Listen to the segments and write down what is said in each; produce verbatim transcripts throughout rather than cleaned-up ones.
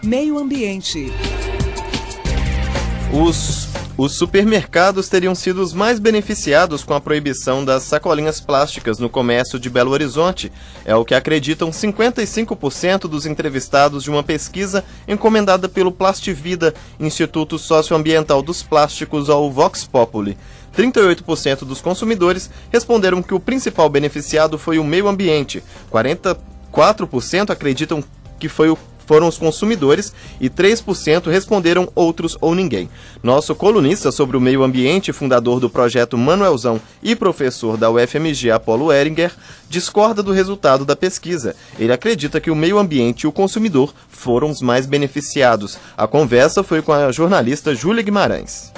Meio Ambiente. Os, os supermercados teriam sido os mais beneficiados com a proibição das sacolinhas plásticas no comércio de Belo Horizonte. É o que acreditam cinquenta e cinco por cento dos entrevistados de uma pesquisa encomendada pelo Plastivida, Instituto Socioambiental dos Plásticos, ao Vox Populi. trinta e oito por cento dos consumidores responderam que o principal beneficiado foi o meio ambiente. quarenta e quatro por cento acreditam que foi o foram os consumidores e três por cento responderam outros ou ninguém. Nosso colunista sobre o meio ambiente, fundador do projeto Manuelzão e professor da U F M G, Apolo Ehringer, discorda do resultado da pesquisa. Ele acredita que o meio ambiente e o consumidor foram os mais beneficiados. A conversa foi com a jornalista Júlia Guimarães.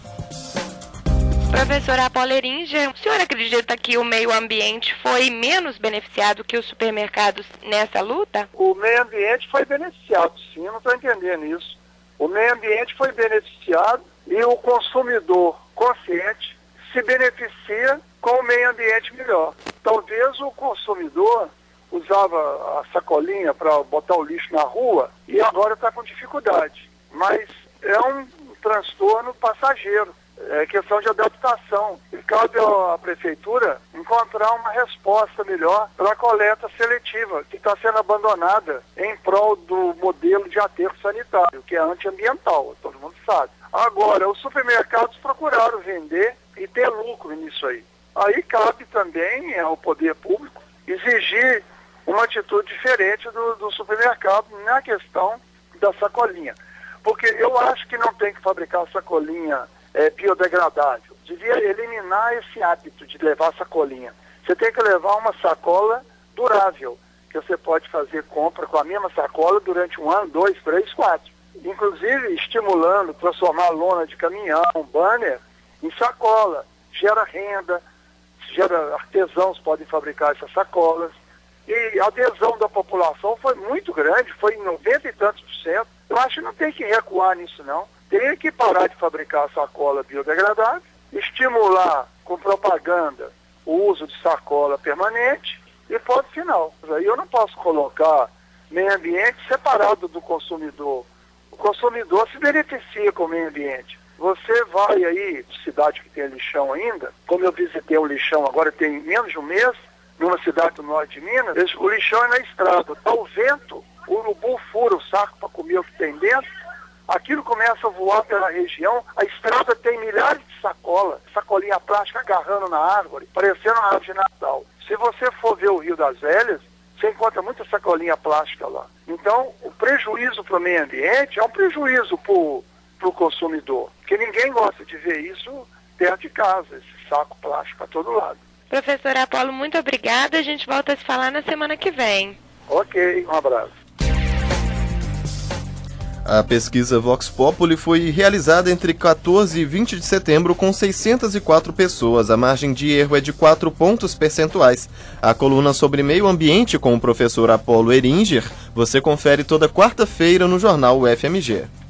Professora Apolo Ehringer, o senhor acredita que o meio ambiente foi menos beneficiado que os supermercados nessa luta? O meio ambiente foi beneficiado, sim, eu não estou entendendo isso. O meio ambiente foi beneficiado e o consumidor consciente se beneficia com o meio ambiente melhor. Talvez o consumidor usava a sacolinha para botar o lixo na rua e agora está com dificuldade. Mas é um transtorno passageiro. É questão de adaptação. E cabe à prefeitura encontrar uma resposta melhor para a coleta seletiva, que está sendo abandonada em prol do modelo de aterro sanitário, que é antiambiental, todo mundo sabe. Agora, os supermercados procuraram vender e ter lucro nisso aí. Aí cabe também ao poder público exigir uma atitude diferente do, do supermercado na questão da sacolinha. Porque eu acho que não tem que fabricar sacolinha É, biodegradável. Devia eliminar esse hábito de levar sacolinha. Você tem que levar uma sacola durável, que você pode fazer compra com a mesma sacola durante um ano, dois, três, quatro. Inclusive estimulando, transformar lona de caminhão, banner, em sacola. Gera renda, gera artesãos podem fabricar essas sacolas. E a adesão da população foi muito grande, foi em noventa e tantos por cento. Eu acho que não tem que recuar nisso, não. Tem que parar de fabricar sacola biodegradável, estimular com propaganda o uso de sacola permanente e ponto final. Aí eu não posso colocar meio ambiente separado do consumidor. O consumidor se beneficia com o meio ambiente. Você vai aí, cidade que tem lixão ainda, como eu visitei um lixão agora tem menos de um mês, numa cidade do norte de Minas, o lixão é na estrada. Tá o vento, o urubu fura o saco para comer o que tem dentro, aquilo começa a voar pela região, a estrada tem milhares de sacolas, sacolinha plástica agarrando na árvore, parecendo uma árvore de Natal. Se você for ver o Rio das Velhas, você encontra muita sacolinha plástica lá. Então, o prejuízo para o meio ambiente é um prejuízo para o consumidor, porque ninguém gosta de ver isso perto de casa, esse saco plástico para todo lado. Professora Apolo, muito obrigada, a gente volta a se falar na semana que vem. Ok, um abraço. A pesquisa Vox Populi foi realizada entre quatorze e vinte de setembro com seiscentas e quatro pessoas. A margem de erro é de quatro pontos percentuais. A coluna sobre meio ambiente com o professor Apolo Ehringer você confere toda quarta-feira no jornal U F M G.